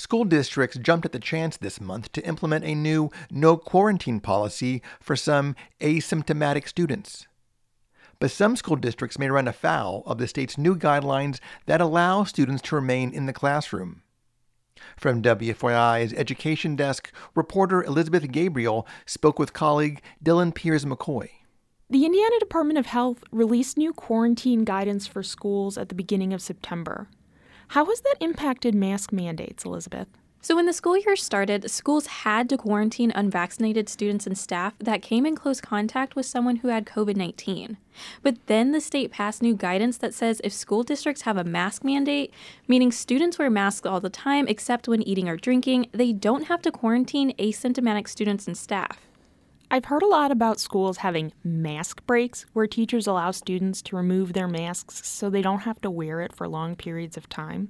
School districts jumped at the chance this month to implement a new no quarantine policy for some asymptomatic students. But some school districts may run afoul of the state's new guidelines that allow students to remain in the classroom. From WFYI's Education Desk, reporter Elizabeth Gabriel spoke with colleague Dylan Piers-McCoy. The Indiana Department of Health released new quarantine guidance for schools at the beginning of September. How has that impacted mask mandates, Elizabeth? So when the school year started, schools had to quarantine unvaccinated students and staff that came in close contact with someone who had COVID-19. But then the state passed new guidance that says if school districts have a mask mandate, meaning students wear masks all the time except when eating or drinking, they don't have to quarantine asymptomatic students and staff. I've heard a lot about schools having mask breaks, where teachers allow students to remove their masks so they don't have to wear it for long periods of time.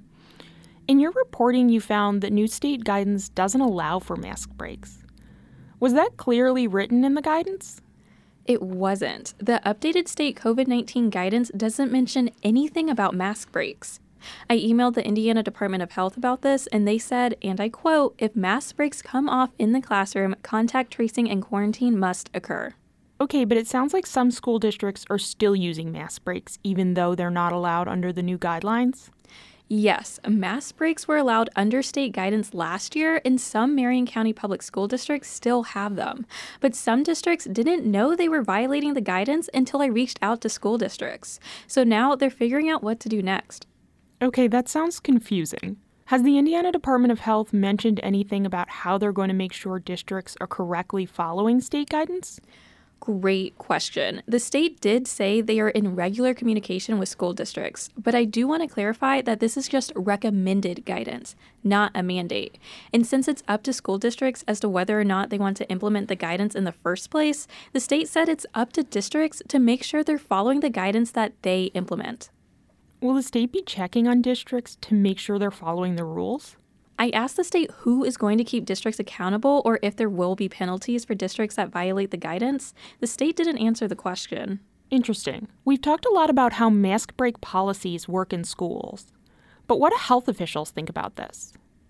In your reporting, you found that new state guidance doesn't allow for mask breaks. Was that clearly written in the guidance? It wasn't. The updated state COVID-19 guidance doesn't mention anything about mask breaks. I emailed the Indiana Department of Health about this, and they said, and I quote, "If mask breaks come off in the classroom, contact tracing and quarantine must occur." Okay, but it sounds like some school districts are still using mask breaks, even though they're not allowed under the new guidelines? Yes, mask breaks were allowed under state guidance last year, and some Marion County public school districts still have them. But some districts didn't know they were violating the guidance until I reached out to school districts. So now they're figuring out what to do next. Okay, that sounds confusing. Has the Indiana Department of Health mentioned anything about how they're going to make sure districts are correctly following state guidance? Great question. The state did say they are in regular communication with school districts, but I do want to clarify that this is just recommended guidance, not a mandate. And since it's up to school districts as to whether or not they want to implement the guidance in the first place, the state said it's up to districts to make sure they're following the guidance that they implement. Will the state be checking on districts to make sure they're following the rules? I asked the state who is going to keep districts accountable or if there will be penalties for districts that violate the guidance. The state didn't answer the question. Interesting. We've talked a lot about how mask break policies work in schools. But what do health officials think about this?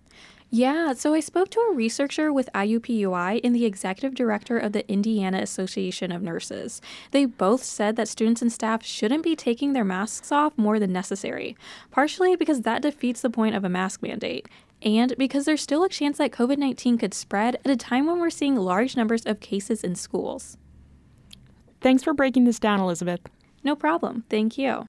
Yeah, so I spoke to a researcher with IUPUI and the executive director of the Indiana Association of Nurses. They both said that students and staff shouldn't be taking their masks off more than necessary, partially because that defeats the point of a mask mandate, and because there's still a chance that COVID-19 could spread at a time when we're seeing large numbers of cases in schools. Thanks for breaking this down, Elizabeth. No problem. Thank you.